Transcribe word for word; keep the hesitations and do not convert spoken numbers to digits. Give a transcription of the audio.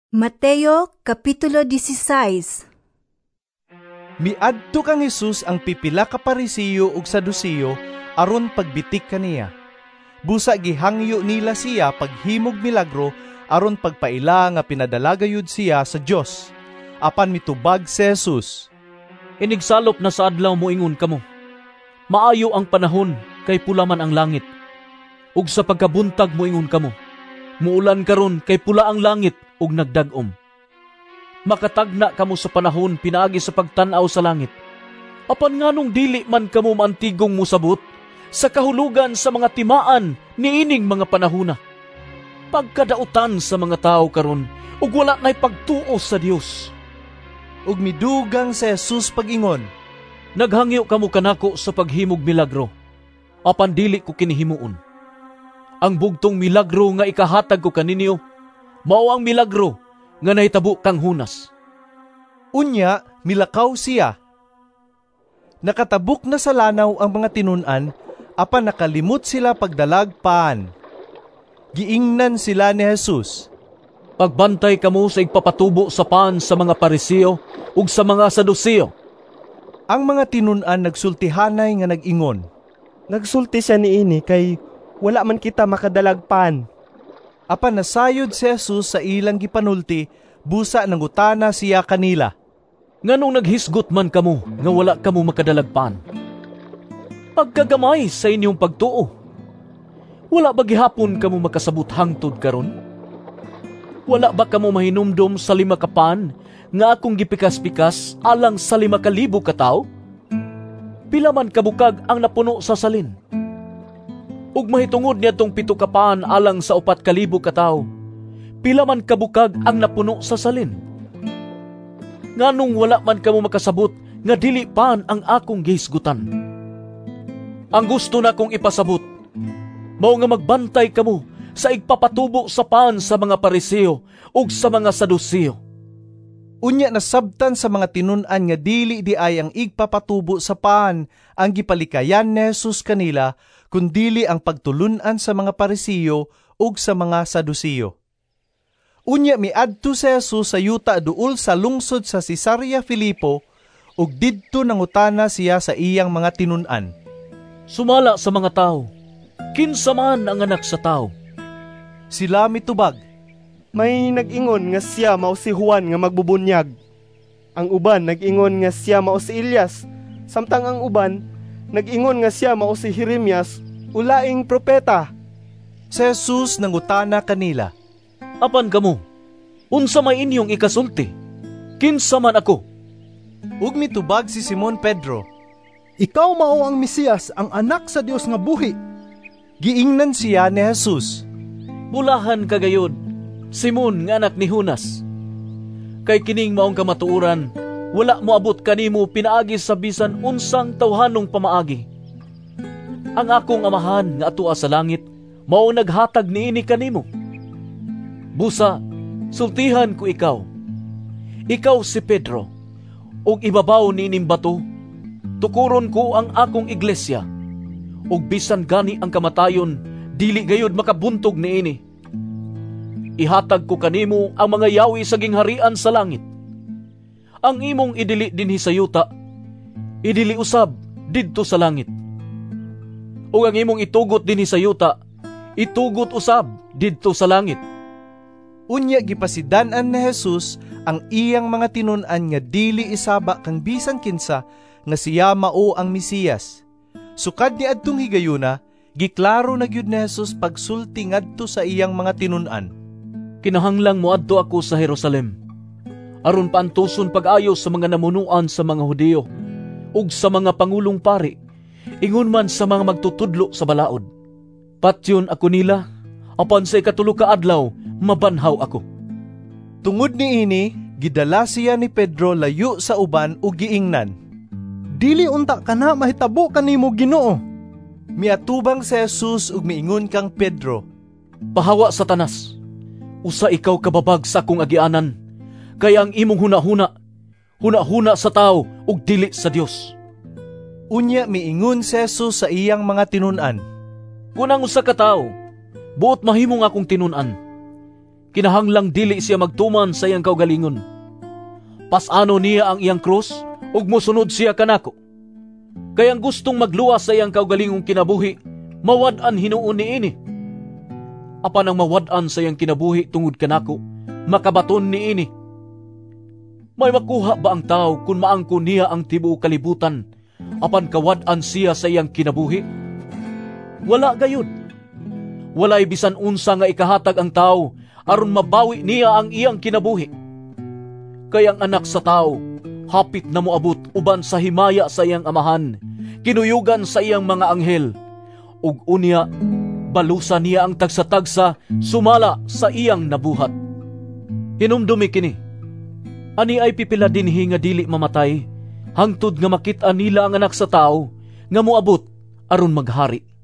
Mateo Kapitulo dieciséis. Miadto kang Jesus ang pipila ka Parisiyo ug Sadusiyo aron pagbitik kaniya. Busa gihangyo nila siya paghimog milagro aron pagpaila nga pinadalagayud siya sa Dios. Apan mitubag si Jesus, Inigsalop na sa adlaw mo ingon kamo. Maayo ang panahon kay pula man ang langit. Ug sa pagkabuntag mo ingon kamo. Muulan karon kay pula ang langit ug nagdag-om. Makatagna kamo sa panahon pinaagi sa pagtan-aw sa langit. Apan nganong dili man kamo mantigong musabot sa kahulugan sa mga timaan niining mga panahona. Pagkadautan sa mga tao karon ug wala nay pagtuo sa Dios. ug midugang si Jesus pag-ingon, Naghangyo kamo kanako sa paghimog milagro. Apan dili ko kinihimuon. Ang bugtong milagro nga ikahatag ko kaninyo mao ang milagro nga nahitabo kang hunas. Unya, milakaw siya. Nakatabuk na sa lanaw ang mga tinun-an, apan nakalimot sila pagdalag paan. Giingnan sila ni Jesus. Pagbantay kamo sa igpapatubo sa paan sa mga Parisiyo ug sa mga Sadusiyo. Ang mga tinun-an nagsultihanay nga nag-ingon, Nagsulti siya niini kay wala man kita makadalagpan. apan nasayod si Jesus sa ilang gipanulti, busa nangutana siya kanila. Nganong naghisgot man kamo nga wala kamo makadalagpan? Pagkagamay sa inyong pagtuo. Wala ba gihapon kamo makasabot hangtod karon? Wala ba kamo mahinumdom sa lima ka pan nga akong gipikas-pikas alang sa lima ka libo ka tawo? Pila man kabukag ang napuno sa salin. Ug mahitungod niadtong pito ka pan alang sa upat ka libo ka tawo. Pila man kabukag ang napuno sa salin. Nganong wala man kamo makasabot nga dili pan ang akong gihisgutan. Ang gusto na kong ipasabot mao nga magbantay kamo sa igpapatubo sa pan sa mga Parisiyo ug sa mga Sadusiyo. Unya nasabtan sa mga tinun-an nga dili di ay ang igpapatubo sa paan ang gipalikayan ni Jesus kanila, kundili ang pagtulun-an sa mga Parisiyo ug sa mga Sadusiyo. Unya miadto si Jesus sa yuta duol sa lungsod sa Cesarea Filipo ug didto nangutana siya sa iyang mga tinun-an. Sumala sa mga tao, kinsa man ang anak sa tao? Sila mitubag, May nag-ingon nga siya mao si Juan nga magbubunyag. Ang uban nag-ingon nga siya mao si Elias, samtang ang uban nag-ingon nga siya mao si Jeremias, ulaing propeta. Si Jesus nangutana kanila, Apan kamo, unsa may inyong ikasulti? Kinsa man ako? ug mitubag si Simon Pedro. Ikaw mao ang Mesiyas, ang anak sa Dios nga buhi. Giingnan siya ni Jesus. Bulahan kagayod, Simon nga anak ni Jonas. Kay kining maong kamatuoran, wala mo abot kanimo pinaagi sa bisan unsang tawhanong pamaagi. Ang akong amahan nga atua sa langit, mao naghatag niini kanimo. Busa, sultihan ko ikaw. Ikaw si Pedro, ug ibabaw niining bato, tukuron ko ang akong iglesia, ug bisan gani ang kamatayon, dili gayud makabuntog niini. Ihatag ko kanimo ang mga yawi sa gingharian sa langit. Ang imong idili dinhi sa yuta, idili usab didto sa langit. Ug ang imong itugot dinhi sa yuta, itugot usab didto sa langit. Unya gipasidan-an ni Jesus ang iyang mga tinun-an nga dili isaba kang bisan kinsa nga siya mao ang Mesiyas. Sukad ni adtong higayuna, giklaro na gyud ni Jesus pagsulti ngadto sa iyang mga tinun-an. Kinahanglang moadto ako sa Jerusalem, aron paantuson pag-ayo sa mga namunuan sa mga Hudiyo ug sa mga pangulong pari, ingon man sa mga magtutudlo sa balaod. Patyon ako nila, apan sa ikatulo ka adlaw, mabanhaw ako. Tungod niini, gidala siya ni Pedro layo sa uban ug giingnan. Dili unta kana mahitabo kanimo Ginoo. Miatubang si Jesus ug miingon kang Pedro, Pahawa Satanas, usa ikaw kababag sa akong agianan, kaya ang imong hunahuna, hunahuna sa tao ug dili sa Dios. Unya miingon si Jesus sa iyang mga tinun-an, Kunang usa ka tawo, buot mahimong akong tinun-an. kinahanglang dili siya magtuman sa iyang kaugalingon. Pasano niya ang iyang krus, ug mosunod siya kanako. Kayang gustong magluwas sa iyang kaugalingong kinabuhi, mawad-an hinuon niini. Apan ang mawad-an sa iyang kinabuhi tungod kanako, makabaton niini. May makuha ba ang tao kung maangko niya ang tibuok kalibutan, apan kawad-an siya sa iyang kinabuhi? Wala gayud. Walay bisan unsa nga ikahatag ang tao aron mabawi niya ang iyang kinabuhi. Kay ang anak sa tao hapit na moabot uban sa himaya sa iyang amahan, kinuyugan sa iyang mga anghel, ug unya balusa niya ang tagsa-tagsa sumala sa iyang nabuhat. Hinumdumi kini. Ani ay pipila dinhi nga dili mamatay, hangtod nga makit-an nila ang anak sa tao nga moabot aron maghari.